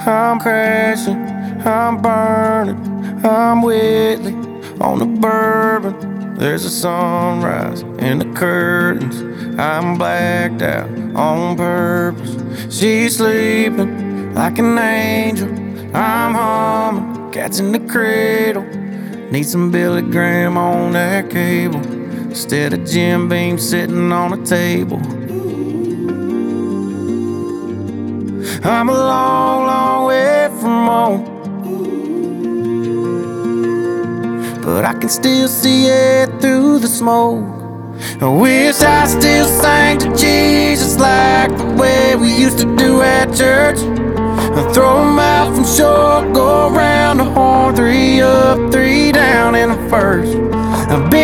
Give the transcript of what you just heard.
I'm crashing, I'm burning, I'm Whitley on the bourbon. There's a sunrise in the curtains. I'm blacked out on purpose. She's sleeping like an angel. I'm humming, cats in the cradle. Need some Billy Graham on that cable instead of Jim Beam sitting on a table. I'm a long, long way from home, but I can still see it through the smoke. I wish I still sang to Jesus like the way we used to do at church. I throw 'em out from shore, go around the horn, 3 up, 3 down in the first. I've been